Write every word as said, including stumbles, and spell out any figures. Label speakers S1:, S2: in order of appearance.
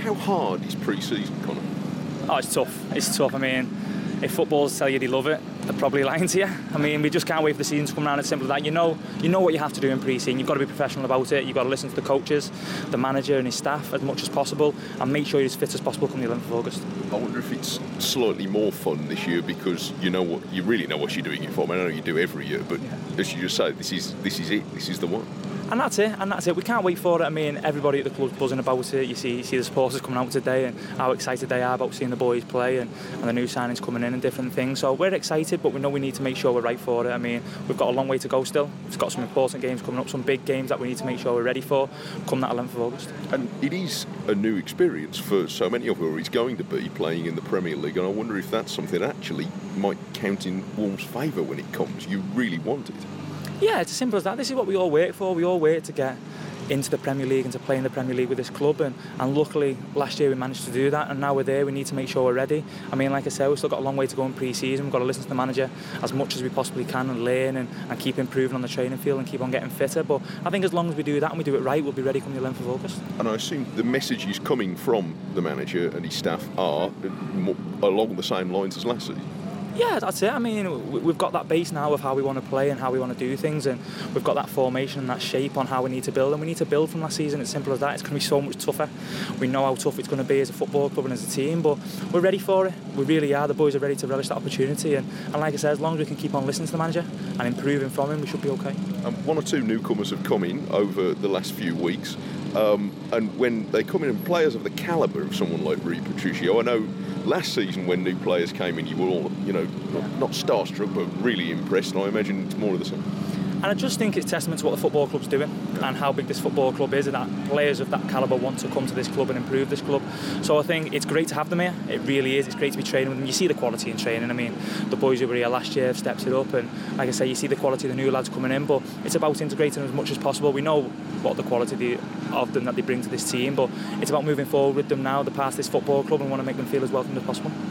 S1: How hard is pre-season, Connor?
S2: Oh, it's tough. It's tough. I mean, if footballers tell you they love it, they're probably lying to you. I mean, we just can't wait for the season to come around. It's simple as that. You know, you know what you have to do in pre-season. You've got to be professional about it. You've got to listen to the coaches, the manager and his staff as much as possible, and make sure you're as fit as possible come the eleventh of August.
S1: I wonder if it's slightly more fun this year because you know what you really know what you're doing it for. I mean, I know you do every year, but yeah. As you just say, this is this is it. This is the one.
S2: And that's it, and that's it. We can't wait for it. I mean, everybody at the club's buzzing about it. You see, you see the supporters coming out today and how excited they are about seeing the boys play and, and the new signings coming in and different things. So we're excited, but we know we need to make sure we're right for it. I mean, we've got a long way to go still. We've got some important games coming up, some big games that we need to make sure we're ready for come that eleventh of August.
S1: And it is a new experience for so many of who it's going to be playing in the Premier League, and I wonder if that's something that actually might count in Wolves' favour when it comes. You really want it.
S2: Yeah, it's as simple as that. This is what we all work for. We all work to get into the Premier League and to play in the Premier League with this club, and, and luckily last year we managed to do that, and now we're there. We need to make sure we're ready. I mean, like I said, we've still got a long way to go in pre-season. We've got to listen to the manager as much as we possibly can and learn and, and keep improving on the training field and keep on getting fitter, but I think as long as we do that and we do it right, we'll be ready come the eleventh of August.
S1: And I assume the messages coming from the manager and his staff are along the same lines as last season.
S2: Yeah, that's it. I mean, we've got that base now of how we want to play and how we want to do things, and we've got that formation and that shape on how we need to build, and we need to build from last season. It's simple as that. It's going to be so much tougher. We know how tough it's going to be as a football club and as a team, but we're ready for it. We really are. The boys are ready to relish that opportunity, and, and like I said, as long as we can keep on listening to the manager and improving from him, we should be okay.
S1: Um, one or two newcomers have come in over the last few weeks, um, and when they come in, and players of the calibre of someone like Rui Patricio, I know last season when new players came in, you were all, you know, not, not starstruck, but really impressed, and I imagine it's more of the same.
S2: And I just think it's testament to what the football club's doing yeah. and how big this football club is, and that players of that calibre want to come to this club and improve this club. So I think it's great to have them here. It really is. It's great to be training with them. You see the quality in training. I mean, the boys who were here last year have stepped it up, and like I say, you see the quality of the new lads coming in, but it's about integrating them as much as possible. We know what the quality of them that they bring to this team, but it's about moving forward with them now. They're part of this football club and want to make them feel as welcome as possible.